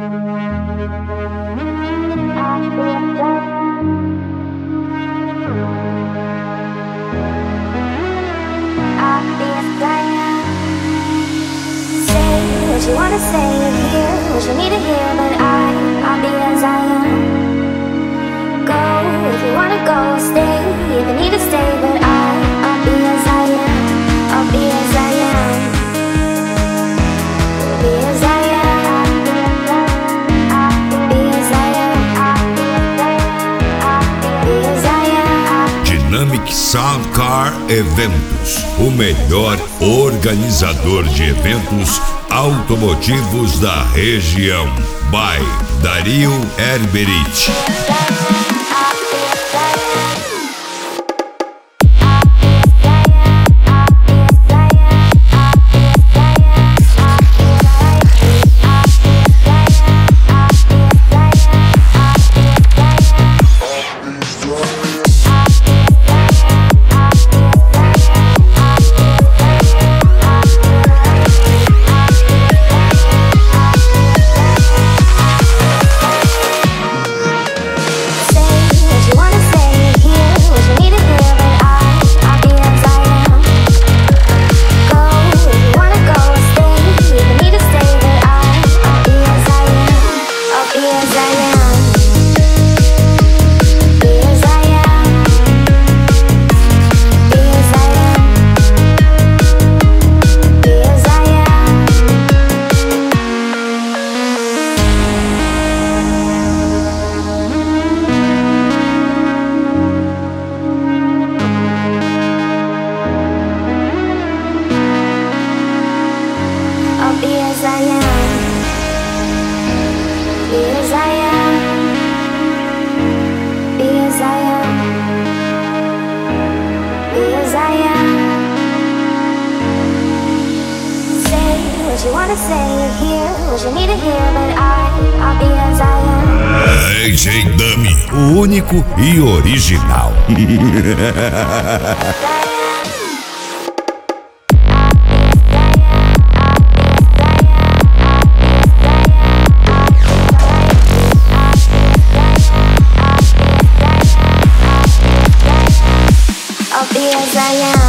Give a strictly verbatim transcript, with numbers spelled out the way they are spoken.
What you wanna say, hear what you need to hear, but I, I'll be as I am. Go if you wanna go, stay if you need to stay, but I, I'll be as I am. I'll be as I am. Be as I am. Be as I am. Be as I am. Dynamic Sound Car Eventos, o melhor organizador de eventos automotivos da região. By Dario Herberich. What you wanna say, hear what you need to hear, but I, I'll be as I am. D J Dummy, o único e original. I'll be as I am.